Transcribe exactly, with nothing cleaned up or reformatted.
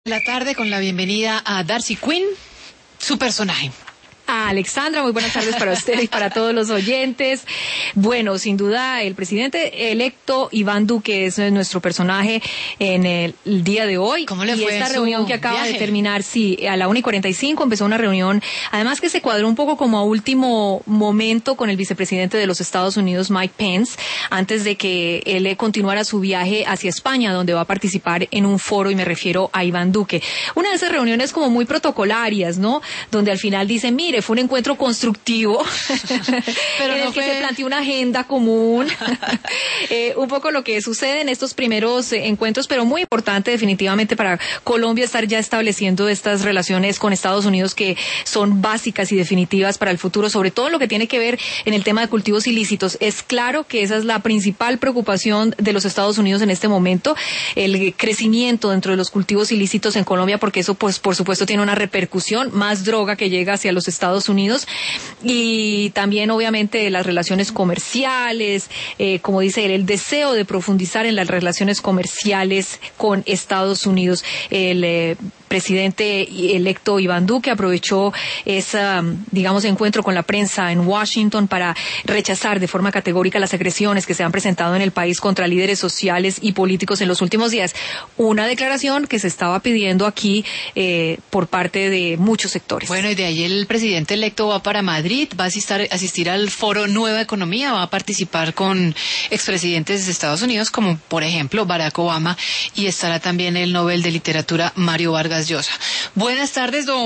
La tarde con la bienvenida a Darcy Quinn, su personaje. A Alexandra, muy buenas tardes para usted y para todos los oyentes. Bueno, sin duda, el presidente electo Iván Duque es nuestro personaje en el, el día de hoy. ¿Cómo le y fue esta su reunión que acaba viaje? de terminar, sí, a la una y cuarenta y cinco empezó una reunión, además que se cuadró un poco como a último momento con el vicepresidente de los Estados Unidos, Mike Pence, antes de que él continuara su viaje hacia España, donde va a participar en un foro, y me refiero a Iván Duque. Una de esas reuniones como muy protocolarias, ¿no? Donde al final dicen, mire, fue un encuentro constructivo Pero en no el que fue... se planteó una agenda común, eh, un poco lo que sucede en estos primeros eh, encuentros, pero muy importante definitivamente para Colombia estar ya estableciendo estas relaciones con Estados Unidos que son básicas y definitivas para el futuro, sobre todo lo que tiene que ver en el tema de cultivos ilícitos. Es claro que esa es la principal preocupación de los Estados Unidos en este momento, el crecimiento dentro de los cultivos ilícitos en Colombia, porque eso pues por supuesto tiene una repercusión, más droga que llega hacia los Estados Unidos, y también obviamente las relaciones comerciales, eh, como dice él, el deseo de profundizar en las relaciones comerciales con Estados Unidos. El eh, presidente electo Iván Duque aprovechó ese, digamos, encuentro con la prensa en Washington para rechazar de forma categórica las agresiones que se han presentado en el país contra líderes sociales y políticos en los últimos días. Una declaración que se estaba pidiendo aquí eh, por parte de muchos sectores. Bueno, y de ahí el presidente electo va para Madrid, va a asistir, asistir al foro Nueva Economía, va a participar con expresidentes de Estados Unidos, como por ejemplo Barack Obama, y estará también el Nobel de Literatura Mario Vargas Llosa. Buenas tardes, don